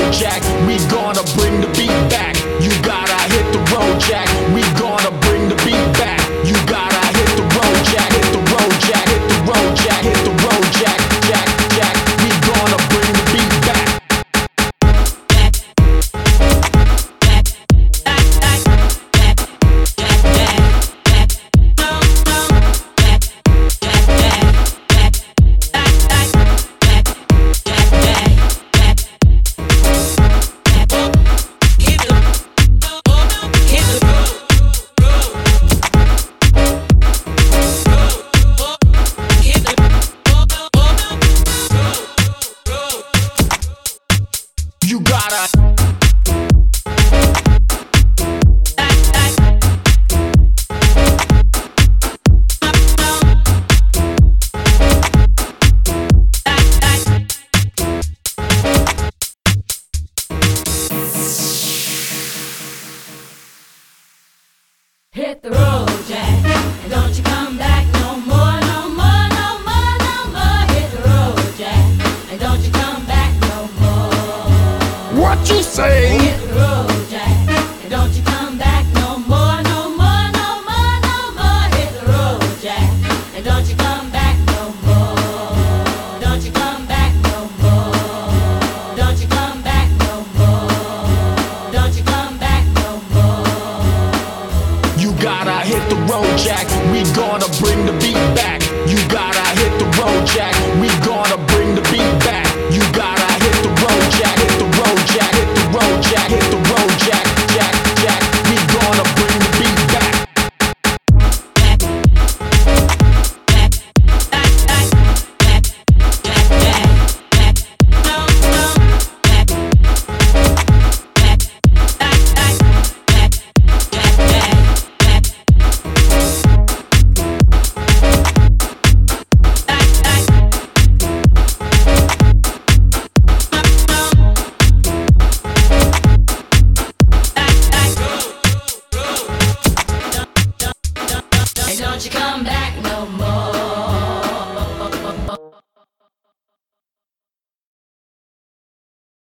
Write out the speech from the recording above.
road, Jack. We gonna bring the beat back. You gotta hit the road, Jack. We gonna bring the beat back. You gotta hit the road, Jack. Hit the road, Jack. Hit the road, Jack. Hit the road, Jack. Jack, Jack. We gonna bring the beat back. You gotta hit the road, Jack, and don't you come back no more, no more, no more, no more. Hit the road, Jack, and don't you come back no more. what you say?